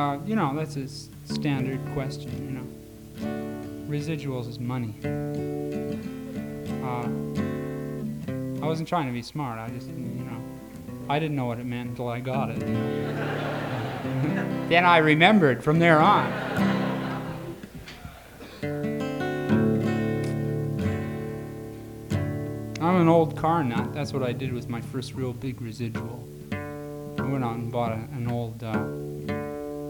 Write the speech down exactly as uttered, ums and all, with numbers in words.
Uh, you know, that's a s- standard question, you know. Residuals is money. Uh, I wasn't trying to be smart. I just, you know, I didn't know what it meant until I got it. You know? Then I remembered from there on. I'm an old car nut. That's what I did with my first real big residual. I went out and bought a, an old uh,